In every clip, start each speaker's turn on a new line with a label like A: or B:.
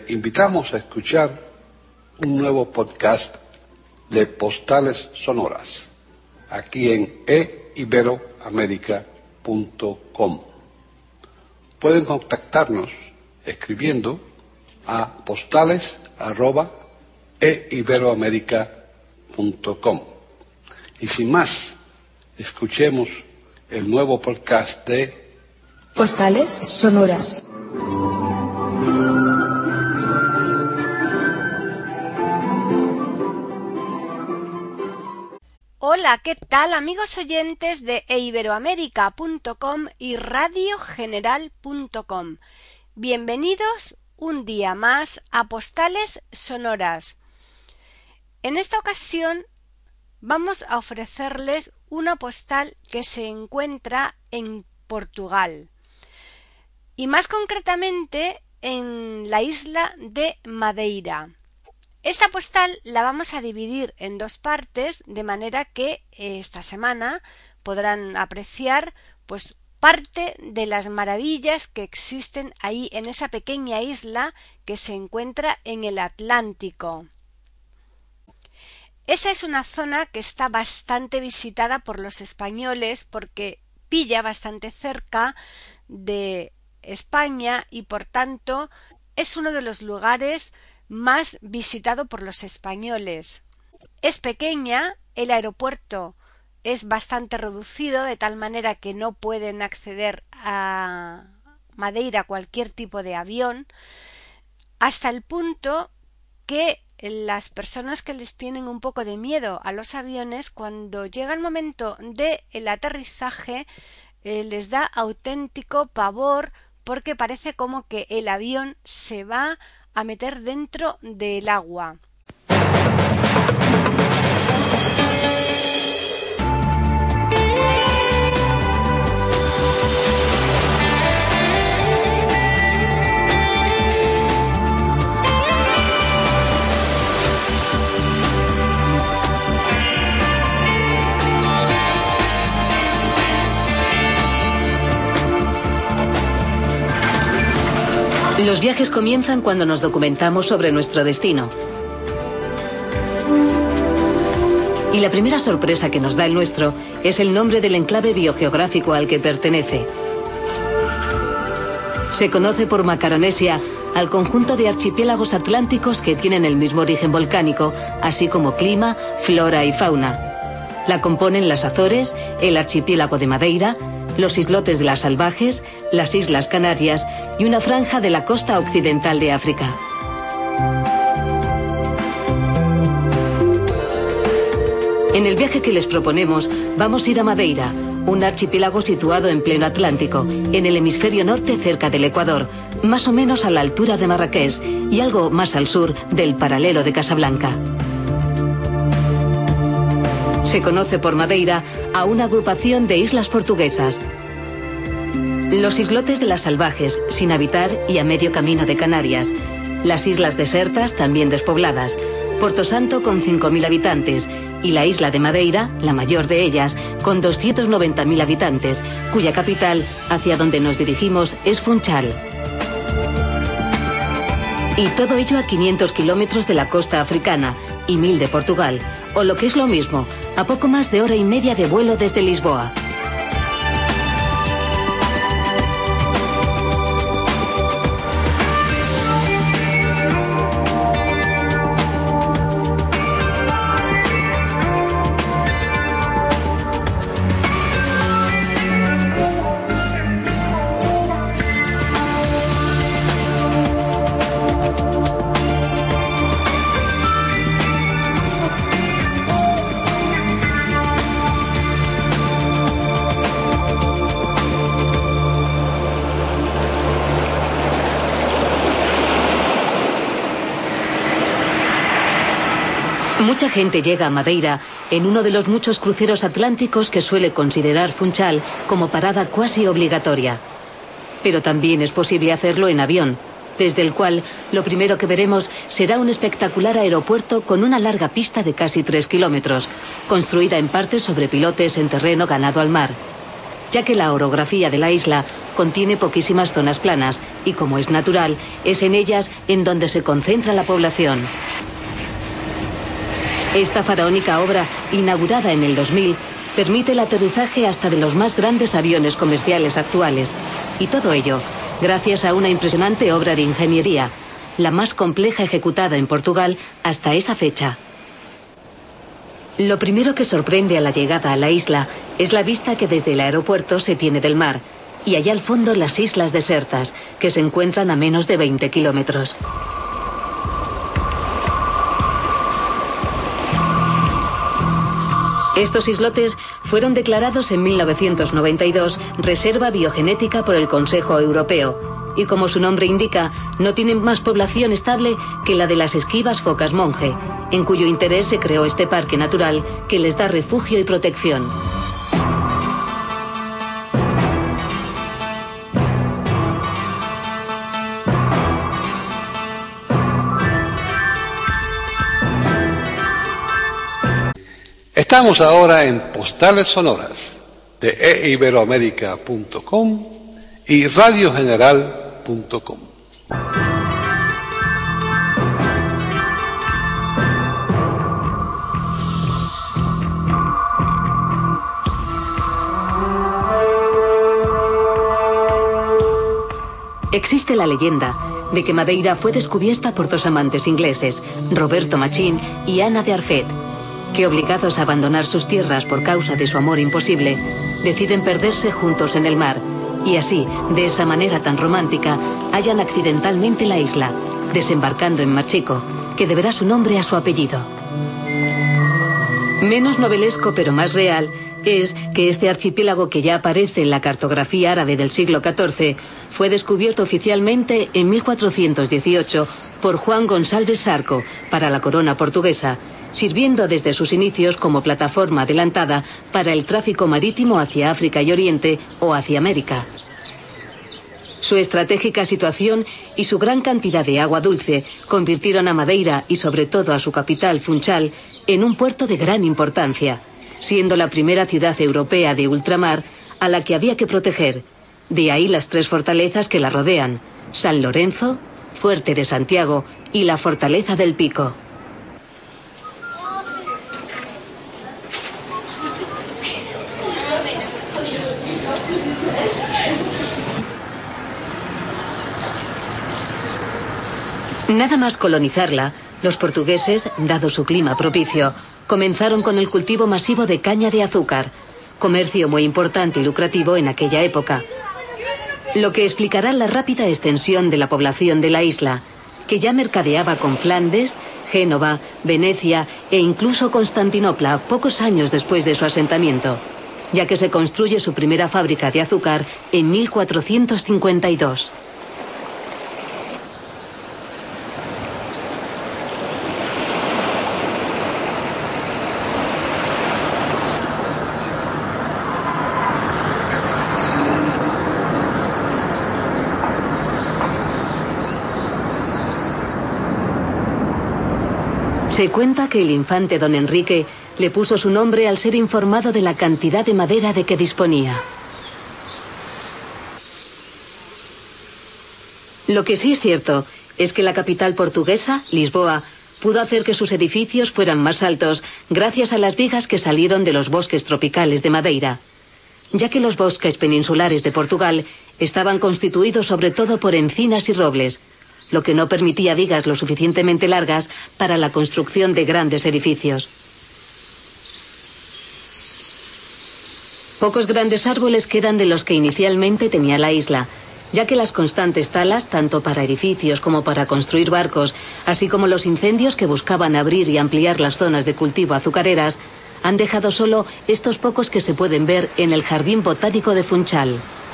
A: invitamos a escuchar un nuevo podcast de Postales Sonoras, aquí en eiberoamerica.com. Pueden contactarnos escribiendo a postales@eiberoamerica.com. Y sin más, escuchemos el nuevo podcast de
B: Postales Sonoras.
C: Hola, ¿qué tal amigos oyentes de eiberoamerica.com y radiogeneral.com? Bienvenidos un día más a Postales Sonoras. En esta ocasión vamos a ofrecerles una postal que se encuentra en Portugal y más concretamente en la isla de Madeira. Esta postal la vamos a dividir en dos partes, de manera que esta semana podrán apreciar pues parte de las maravillas que existen ahí en esa pequeña isla que se encuentra en el Atlántico. Esa es una zona que está bastante visitada por los españoles porque pilla bastante cerca de España y por tanto es uno de los lugares más visitado por los españoles. Es pequeña, el aeropuerto es bastante reducido, de tal manera que no pueden acceder a Madeira cualquier tipo de avión, hasta el punto que las personas que les tienen un poco de miedo a los aviones, cuando llega el momento del aterrizaje, les da auténtico pavor porque parece como que el avión se va a meter dentro del agua.
D: Los viajes comienzan cuando nos documentamos sobre nuestro destino. Y la primera sorpresa que nos da el nuestro es el nombre del enclave biogeográfico al que pertenece. Se conoce por Macaronesia al conjunto de archipiélagos atlánticos que tienen el mismo origen volcánico, así como clima, flora y fauna. La componen las Azores, el archipiélago de Madeira, los islotes de las Salvajes, las Islas Canarias y una franja de la costa occidental de África. En el viaje que les proponemos vamos a ir a Madeira, un archipiélago situado en pleno Atlántico, en el hemisferio norte cerca del Ecuador, más o menos a la altura de Marrakech y algo más al sur del paralelo de Casablanca. Se conoce por Madeira a una agrupación de islas portuguesas. Los islotes de las Salvajes, sin habitar y a medio camino de Canarias. Las islas desertas, también despobladas. Porto Santo con 5.000 habitantes. Y la isla de Madeira, la mayor de ellas, con 290.000 habitantes, cuya capital, hacia donde nos dirigimos, es Funchal. Y todo ello a 500 kilómetros de la costa africana y 1.000 de Portugal. O lo que es lo mismo, a poco más de hora y media de vuelo desde Lisboa. Mucha gente llega a Madeira en uno de los muchos cruceros atlánticos que suele considerar Funchal como parada cuasi obligatoria. Pero también es posible hacerlo en avión, desde el cual lo primero que veremos será un espectacular aeropuerto con una larga pista de casi 3 kilómetros, construida en parte sobre pilotes en terreno ganado al mar. ya que la orografía de la isla contiene poquísimas zonas planas y, como es natural, es en ellas en donde se concentra la población. Esta faraónica obra, inaugurada en el 2000, permite el aterrizaje hasta de los más grandes aviones comerciales actuales, y todo ello gracias a una impresionante obra de ingeniería, la más compleja ejecutada en Portugal hasta esa fecha. Lo primero que sorprende a la llegada a la isla es la vista que desde el aeropuerto se tiene del mar, y allá al fondo las islas desiertas, que se encuentran a menos de 20 kilómetros. Estos islotes fueron declarados en 1992 Reserva Biogenética por el Consejo Europeo y, como su nombre indica, no tienen más población estable que la de las esquivas focas monje, en cuyo interés se creó este parque natural que les da refugio y protección.
A: Estamos ahora en Postales Sonoras de eiberoamerica.com y radiogeneral.com.
D: Existe la leyenda de que Madeira fue descubierta por dos amantes ingleses, Roberto Machín y Ana de Arfet, que, obligados a abandonar sus tierras por causa de su amor imposible, deciden perderse juntos en el mar y así, de esa manera tan romántica, hallan accidentalmente la isla, desembarcando en Machico, que deberá su nombre a su apellido. Menos novelesco pero más real es que este archipiélago, que ya aparece en la cartografía árabe del siglo XIV, fue descubierto oficialmente en 1418 por Juan González Sarco para la corona portuguesa, sirviendo desde sus inicios como plataforma adelantada para el tráfico marítimo hacia África y Oriente o hacia América. Su estratégica situación y su gran cantidad de agua dulce convirtieron a Madeira y sobre todo a su capital, Funchal, en un puerto de gran importancia, siendo la primera ciudad europea de ultramar a la que había que proteger. De ahí las tres fortalezas que la rodean: San Lorenzo, Fuerte de Santiago y la Fortaleza del Pico. Nada más colonizarla, los portugueses, dado su clima propicio, comenzaron con el cultivo masivo de caña de azúcar, comercio muy importante y lucrativo en aquella época, lo que explicará la rápida extensión de la población de la isla, que ya mercadeaba con Flandes, Génova, Venecia e incluso Constantinopla pocos años después de su asentamiento, ya que se construye su primera fábrica de azúcar en 1452. Se cuenta que el infante don Enrique le puso su nombre al ser informado de la cantidad de madera de que disponía. Lo que sí es cierto es que la capital portuguesa, Lisboa, pudo hacer que sus edificios fueran más altos gracias a las vigas que salieron de los bosques tropicales de Madeira, ya que los bosques peninsulares de Portugal estaban constituidos sobre todo por encinas y robles, lo que no permitía vigas lo suficientemente largas para la construcción de grandes edificios. Pocos grandes árboles quedan de los que inicialmente tenía la isla, ya que las constantes talas, tanto para edificios como para construir barcos, así como los incendios que buscaban abrir y ampliar las zonas de cultivo azucareras, han dejado solo estos pocos que se pueden ver en el Jardín Botánico de Funchal.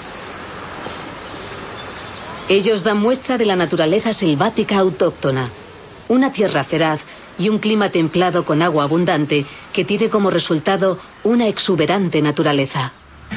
D: Ellos dan muestra de la naturaleza selvática autóctona, una tierra feraz y un clima templado con agua abundante que tiene como resultado una exuberante naturaleza.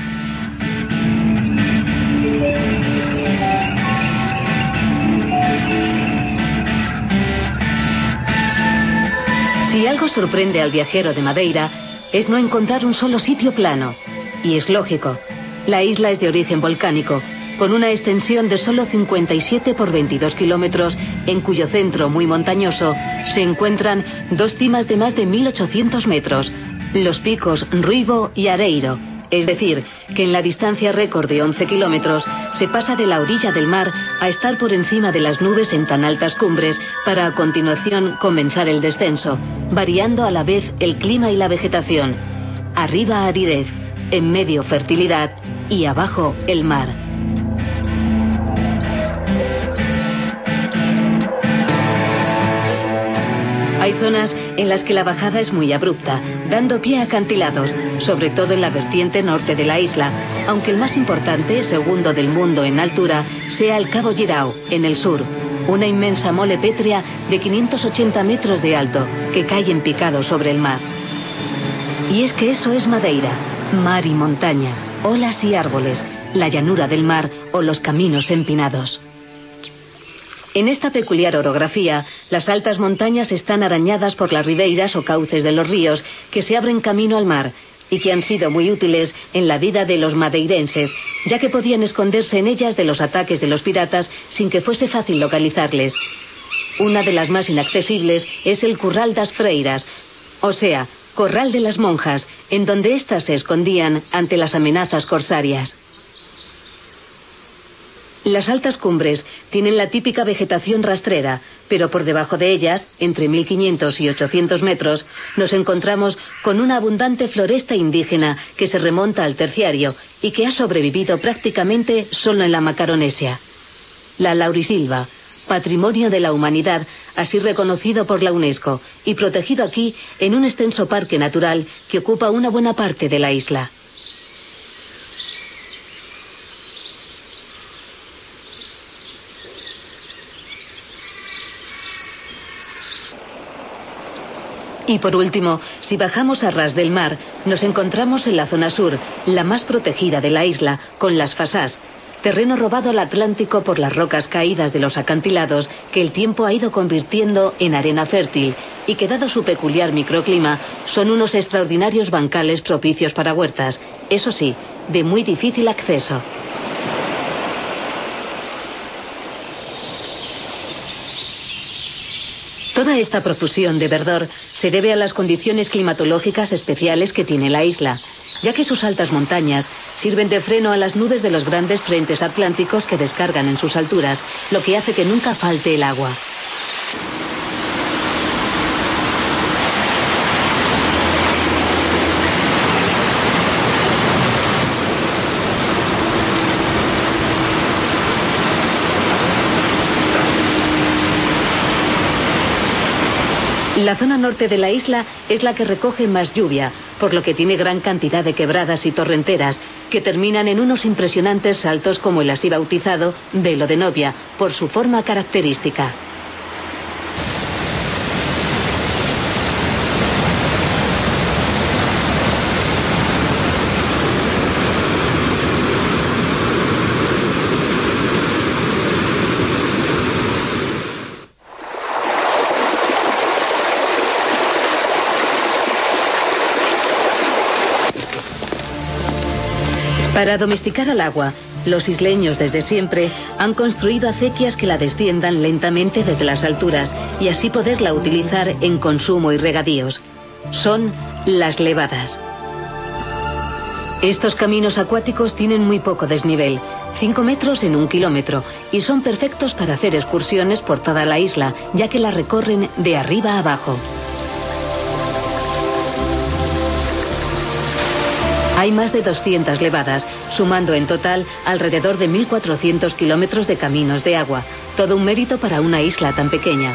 D: Si algo sorprende al viajero de Madeira es no encontrar un solo sitio plano, y es lógico. La isla es de origen volcánico, con una extensión de solo 57 por 22 kilómetros, en cuyo centro, muy montañoso, se encuentran dos cimas de más de 1.800 metros, los picos Ruivo y Areiro. Es decir, que en la distancia récord de 11 kilómetros se pasa de la orilla del mar a estar por encima de las nubes en tan altas cumbres para a continuación comenzar el descenso, variando a la vez el clima y la vegetación. Arriba aridez, en medio fertilidad y abajo el mar. Hay zonas en las que la bajada es muy abrupta, dando pie a acantilados, sobre todo en la vertiente norte de la isla, aunque el más importante, segundo del mundo en altura, sea el Cabo Girao, en el sur, una inmensa mole pétrea de 580 metros de alto, que cae en picado sobre el mar. Y es que eso es Madeira, mar y montaña, olas y árboles, la llanura del mar o los caminos empinados. En esta peculiar orografía, las altas montañas están arañadas por las ribeiras o cauces de los ríos que se abren camino al mar y que han sido muy útiles en la vida de los madeirenses, ya que podían esconderse en ellas de los ataques de los piratas sin que fuese fácil localizarles. Una de las más inaccesibles es el Curral das Freiras, o sea, Corral de las Monjas, en donde éstas se escondían ante las amenazas corsarias. Las altas cumbres tienen la típica vegetación rastrera, pero por debajo de ellas, entre 1500 y 800 metros, nos encontramos con una abundante floresta indígena que se remonta al Terciario y que ha sobrevivido prácticamente solo en la Macaronesia. La laurisilva, patrimonio de la humanidad, así reconocido por la UNESCO y protegido aquí en un extenso parque natural que ocupa una buena parte de la isla. Y por último, si bajamos a ras del mar, nos encontramos en la zona sur, la más protegida de la isla, con las Fasás, terreno robado al Atlántico por las rocas caídas de los acantilados que el tiempo ha ido convirtiendo en arena fértil y que, dado su peculiar microclima, son unos extraordinarios bancales propicios para huertas, eso sí, de muy difícil acceso. Toda esta profusión de verdor se debe a las condiciones climatológicas especiales que tiene la isla, ya que sus altas montañas sirven de freno a las nubes de los grandes frentes atlánticos que descargan en sus alturas, lo que hace que nunca falte el agua. La zona norte de la isla es la que recoge más lluvia, por lo que tiene gran cantidad de quebradas y torrenteras, que terminan en unos impresionantes saltos como el así bautizado Velo de Novia, por su forma característica. Para domesticar al agua, los isleños desde siempre han construido acequias que la desciendan lentamente desde las alturas y así poderla utilizar en consumo y regadíos. Son las levadas. Estos caminos acuáticos tienen muy poco desnivel, 5 metros en 1 kilómetro, y son perfectos para hacer excursiones por toda la isla, ya que la recorren de arriba a abajo. Hay más de 200 levadas, sumando en total alrededor de 1.400 kilómetros de caminos de agua. Todo un mérito para una isla tan pequeña.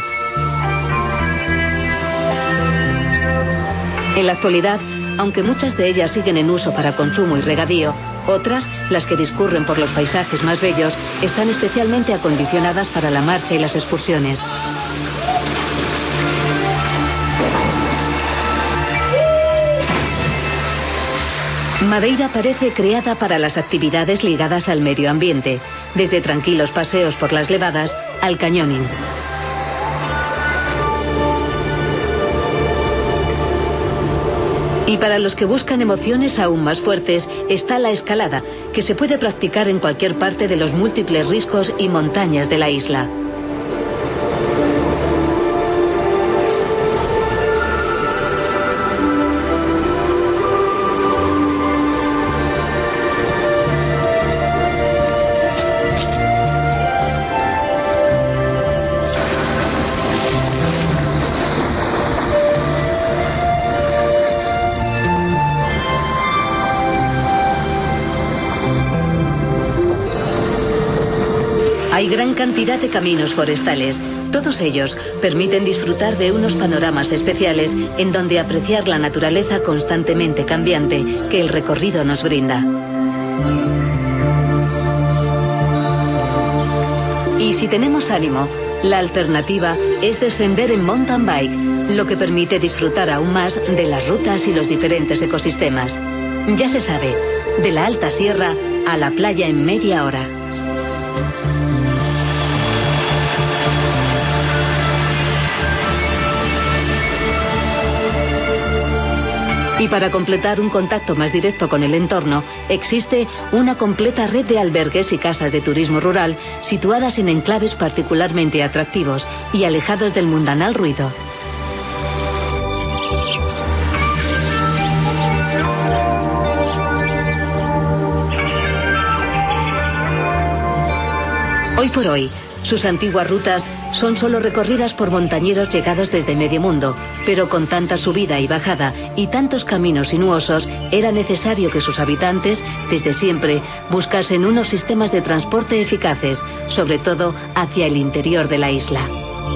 D: En la actualidad, aunque muchas de ellas siguen en uso para consumo y regadío, otras, las que discurren por los paisajes más bellos, están especialmente acondicionadas para la marcha y las excursiones. Madeira parece creada para las actividades ligadas al medio ambiente, desde tranquilos paseos por las levadas al cañoning. Y para los que buscan emociones aún más fuertes está la escalada, que se puede practicar en cualquier parte de los múltiples riscos y montañas de la isla. Hay gran cantidad de caminos forestales. Todos ellos permiten disfrutar de unos panoramas especiales en donde apreciar la naturaleza constantemente cambiante que el recorrido nos brinda. Y si tenemos ánimo, la alternativa es descender en mountain bike, lo que permite disfrutar aún más de las rutas y los diferentes ecosistemas. Ya se sabe, de la alta sierra a la playa en media hora. Y para completar un contacto más directo con el entorno, existe una completa red de albergues y casas de turismo rural situadas en enclaves particularmente atractivos y alejados del mundanal ruido. Hoy por hoy, sus antiguas rutas son solo recorridas por montañeros llegados desde medio mundo, pero con tanta subida y bajada y tantos caminos sinuosos, era necesario que sus habitantes, desde siempre, buscasen unos sistemas de transporte eficaces, sobre todo hacia el interior de la isla.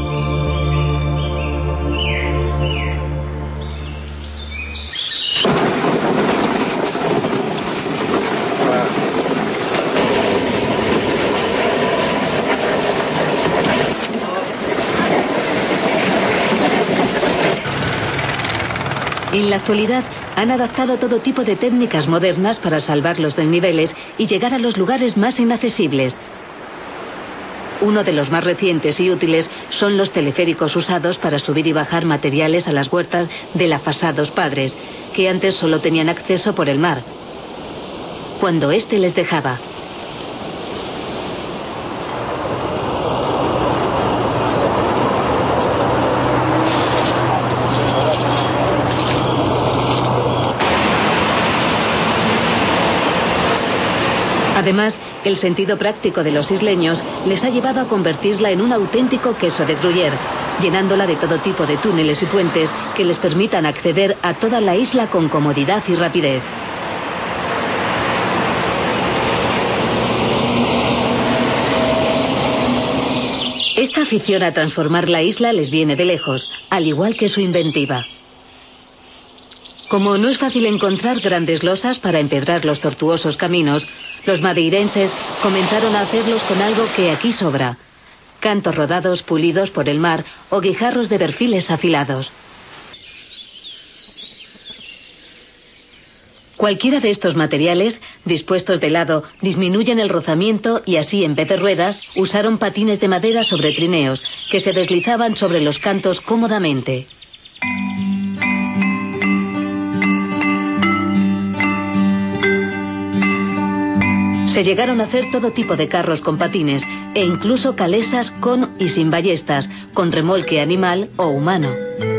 D: En la actualidad han adaptado todo tipo de técnicas modernas para salvar los desniveles y llegar a los lugares más inaccesibles. Uno de los más recientes y útiles son los teleféricos usados para subir y bajar materiales a las huertas de la Fasa dos Padres, que antes solo tenían acceso por el mar, cuando éste les dejaba. Además, el sentido práctico de los isleños les ha llevado a convertirla en un auténtico queso de Gruyère, llenándola de todo tipo de túneles y puentes que les permitan acceder a toda la isla con comodidad y rapidez. Esta afición a transformar la isla les viene de lejos, al igual que su inventiva. Como no es fácil encontrar grandes losas para empedrar los tortuosos caminos, los madeirenses comenzaron a hacerlos con algo que aquí sobra: cantos rodados pulidos por el mar o guijarros de perfiles afilados. Cualquiera de estos materiales, dispuestos de lado, disminuyen el rozamiento y así, en vez de ruedas, usaron patines de madera sobre trineos, que se deslizaban sobre los cantos cómodamente. Se llegaron a hacer todo tipo de carros con patines e incluso calesas con y sin ballestas, con remolque animal o humano.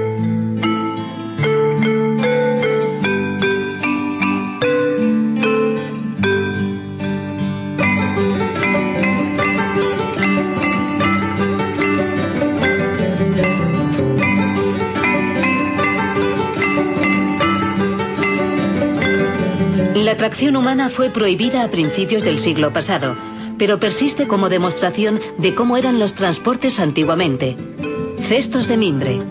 D: La tracción humana fue prohibida a principios del siglo pasado, pero persiste como demostración de cómo eran los transportes antiguamente. Cestos de mimbre.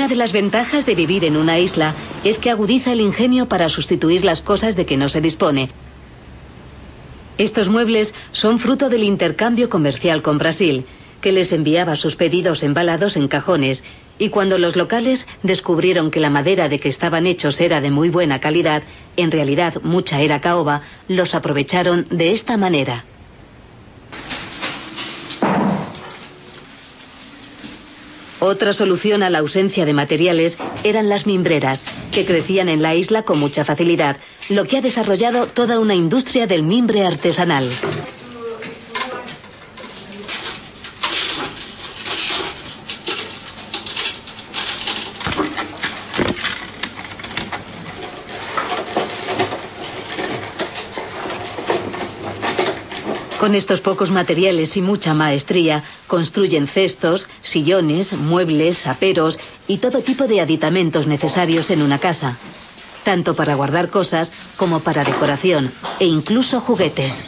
D: Una de las ventajas de vivir en una isla es que agudiza el ingenio para sustituir las cosas de que no se dispone. Estos muebles son fruto del intercambio comercial con Brasil, que les enviaba sus pedidos embalados en cajones, y cuando los locales descubrieron que la madera de que estaban hechos era de muy buena calidad, en realidad mucha era caoba, los aprovecharon de esta manera. Otra solución a la ausencia de materiales eran las mimbreras, que crecían en la isla con mucha facilidad, lo que ha desarrollado toda una industria del mimbre artesanal. Con estos pocos materiales y mucha maestría, construyen cestos, sillones, muebles, saperos y todo tipo de aditamentos necesarios en una casa, tanto para guardar cosas como para decoración e incluso juguetes.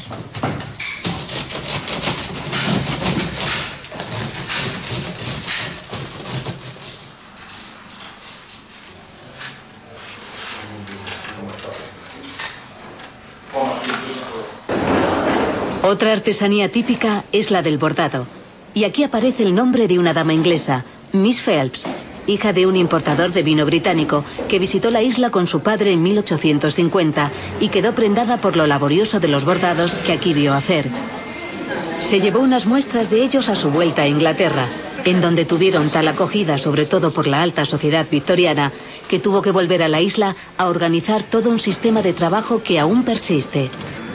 D: Otra artesanía típica es la del bordado. Y aquí aparece el nombre de una dama inglesa, Miss Phelps, hija de un importador de vino británico que visitó la isla con su padre en 1850 y quedó prendada por lo laborioso de los bordados que aquí vio hacer. Se llevó unas muestras de ellos a su vuelta a Inglaterra, en donde tuvieron tal acogida, sobre todo por la alta sociedad victoriana, que tuvo que volver a la isla a organizar todo un sistema de trabajo que aún persiste.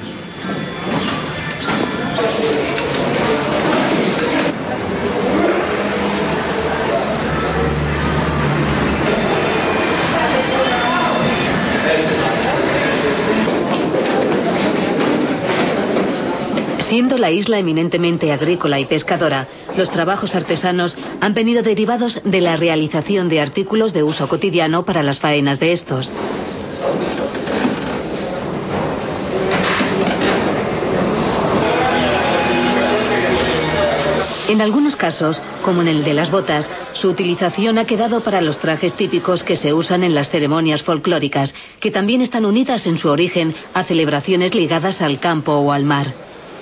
D: Siendo la isla eminentemente agrícola y pescadora, los trabajos artesanos han venido derivados de la realización de artículos de uso cotidiano para las faenas de estos. En algunos casos, como en el de las botas, su utilización ha quedado para los trajes típicos que se usan en las ceremonias folclóricas, que también están unidas en su origen a celebraciones ligadas al campo o al mar.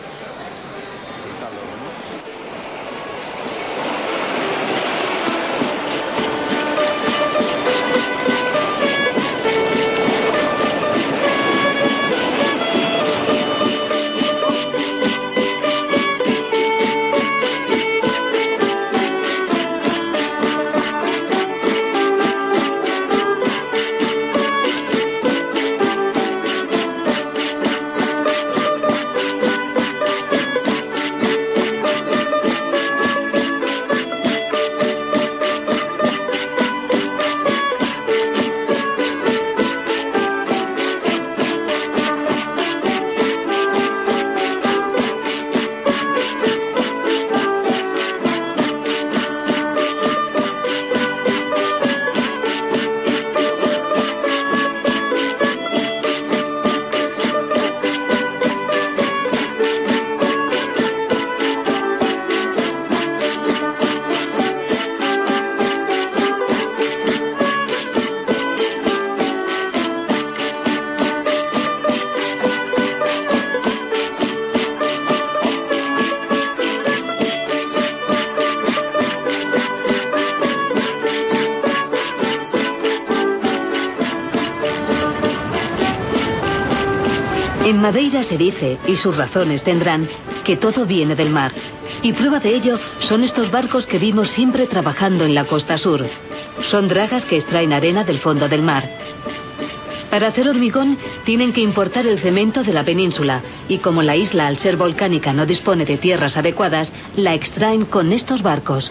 D: En Madeira se dice, y sus razones tendrán, que todo viene del mar. Y prueba de ello son estos barcos que vimos siempre trabajando en la costa sur. Son dragas que extraen arena del fondo del mar. Para hacer hormigón tienen que importar el cemento de la península, y como la isla al ser volcánica no dispone de tierras adecuadas, la extraen con estos barcos.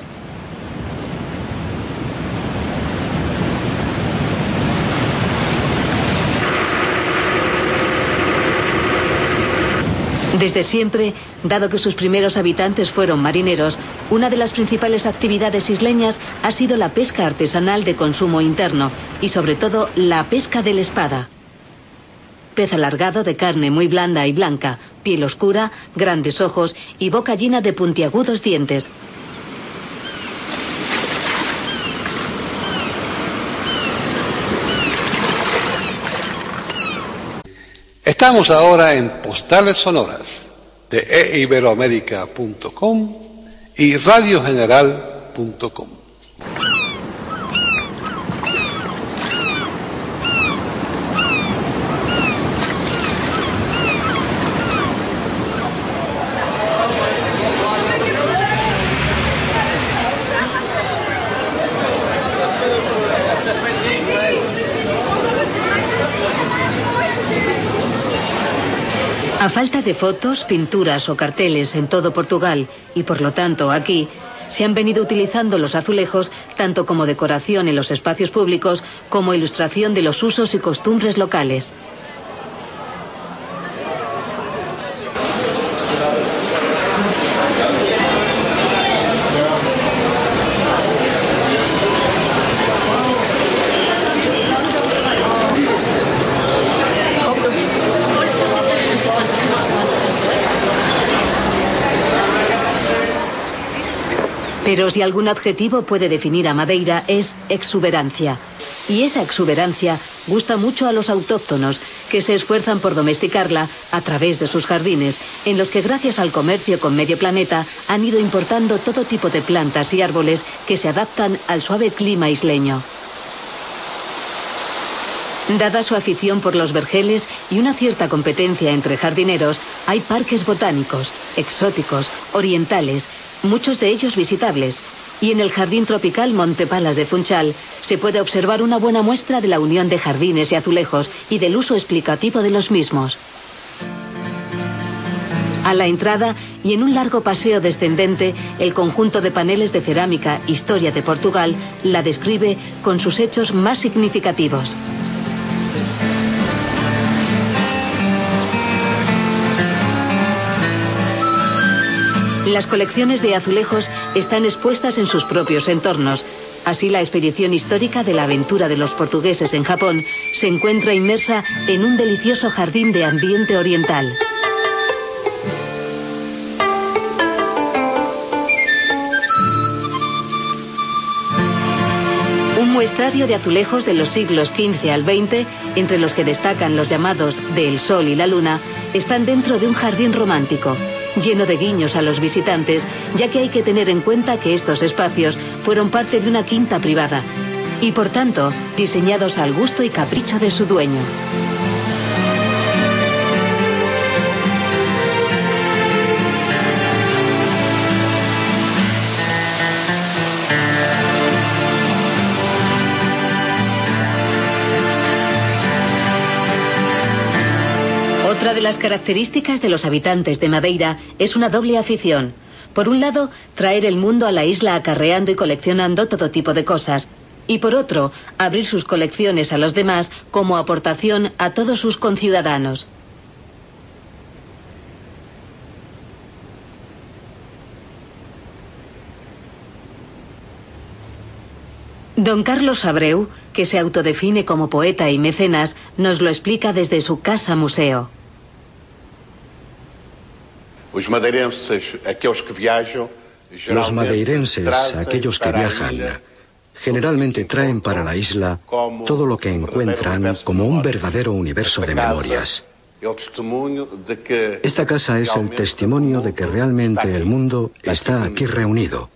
D: Desde siempre, dado que sus primeros habitantes fueron marineros, una de las principales actividades isleñas ha sido la pesca artesanal de consumo interno y sobre todo la pesca de la espada. Pez alargado de carne muy blanda y blanca, piel oscura, grandes ojos y boca llena de puntiagudos dientes.
A: Estamos ahora en Postales Sonoras de eiberoamerica.com y radiogeneral.com.
D: A falta de fotos, pinturas o carteles en todo Portugal y por lo tanto aquí, se han venido utilizando los azulejos tanto como decoración en los espacios públicos como ilustración de los usos y costumbres locales. Pero si algún adjetivo puede definir a Madeira es exuberancia. Y esa exuberancia gusta mucho a los autóctonos, que se esfuerzan por domesticarla a través de sus jardines, en los que gracias al comercio con medio planeta han ido importando todo tipo de plantas y árboles que se adaptan al suave clima isleño. Dada su afición por los vergeles y una cierta competencia entre jardineros, hay parques botánicos, exóticos, orientales, muchos de ellos visitables, y en el jardín tropical Monte Palas de Funchal se puede observar una buena muestra de la unión de jardines y azulejos y del uso explicativo de los mismos. A la entrada y en un largo paseo descendente, el conjunto de paneles de cerámica Historia de Portugal la describe con sus hechos más significativos. Las colecciones de azulejos están expuestas en sus propios entornos. Así, la expedición histórica de la aventura de los portugueses en Japón se encuentra inmersa en un delicioso jardín de ambiente oriental. Un muestrario de azulejos de los siglos XV al XX, entre los que destacan los llamados de El Sol y la Luna, están dentro de un jardín romántico, lleno de guiños a los visitantes, ya que hay que tener en cuenta que estos espacios fueron parte de una quinta privada y, por tanto, diseñados al gusto y capricho de su dueño. Otra de las características de los habitantes de Madeira es una doble afición. Por un lado, traer el mundo a la isla acarreando y coleccionando todo tipo de cosas. Y por otro, abrir sus colecciones a los demás como aportación a todos sus conciudadanos. Don Carlos Abreu, que se autodefine como poeta y mecenas, nos lo explica desde su casa museo.
E: Los madeirenses, aquellos que viajan, generalmente traen para la isla todo lo que encuentran como un verdadero universo de memorias. Esta casa es el testimonio de que realmente el mundo está aquí reunido.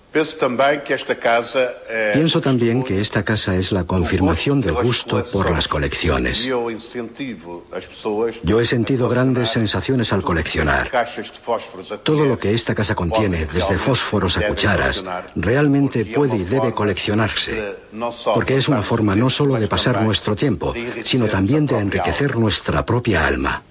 E: Pienso también que esta casa es la confirmación del gusto por las colecciones. Yo he sentido grandes sensaciones al coleccionar. Todo lo que esta casa contiene, desde fósforos a cucharas, realmente puede y debe coleccionarse, porque es una forma no solo de pasar nuestro tiempo, sino también de enriquecer nuestra propia alma.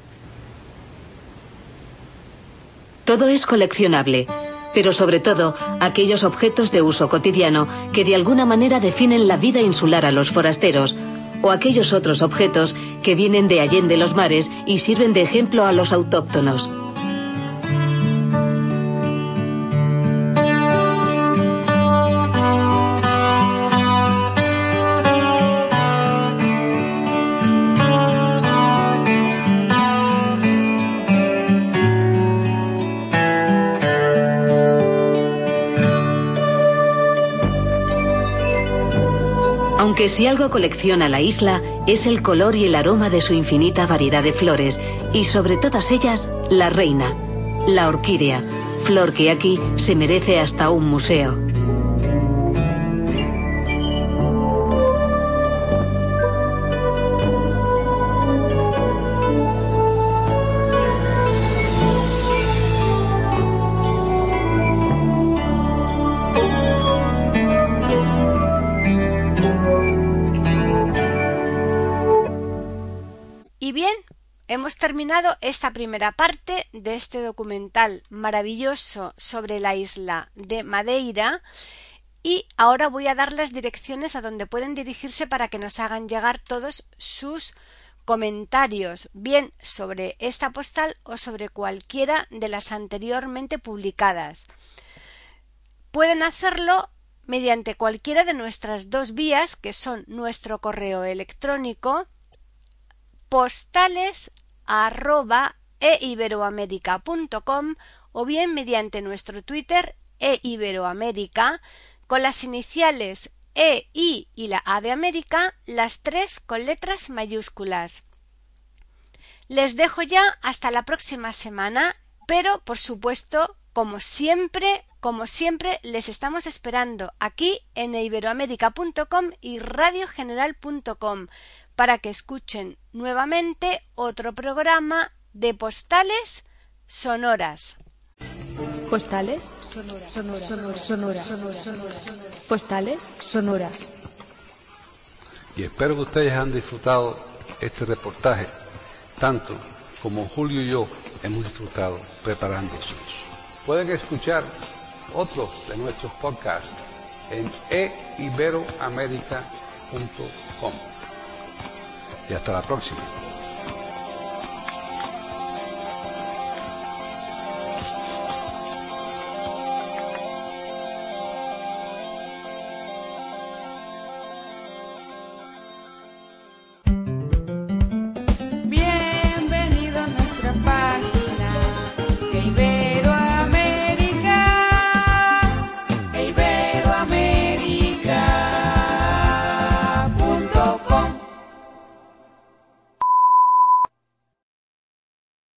D: Todo es coleccionable, pero sobre todo aquellos objetos de uso cotidiano que de alguna manera definen la vida insular a los forasteros, o aquellos otros objetos que vienen de allende los mares y sirven de ejemplo a los autóctonos. Porque si algo colecciona la isla, es el color y el aroma de su infinita variedad de flores, y sobre todas ellas, la reina, la orquídea, flor que aquí se merece hasta un museo.
C: Y bien, hemos terminado esta primera parte de este documental maravilloso sobre la isla de Madeira y ahora voy a dar las direcciones a donde pueden dirigirse para que nos hagan llegar todos sus comentarios, bien sobre esta postal o sobre cualquiera de las anteriormente publicadas. Pueden hacerlo mediante cualquiera de nuestras dos vías, que son nuestro correo electrónico postales@eiberoamerica.com o bien mediante nuestro Twitter eiberoamerica con las iniciales E, I y la A de América, las tres con letras mayúsculas. Les dejo ya hasta la próxima semana, pero por supuesto, como siempre, les estamos esperando aquí en eiberoamerica.com y radiogeneral.com para que escuchen nuevamente otro programa de Postales Sonoras.
B: Postales Sonoras. Postales Sonoras.
A: Y espero que ustedes han disfrutado este reportaje, tanto como Julio y yo hemos disfrutado preparándose. Pueden escuchar otros de nuestros podcasts en eiberoamerica.com. Y hasta la próxima.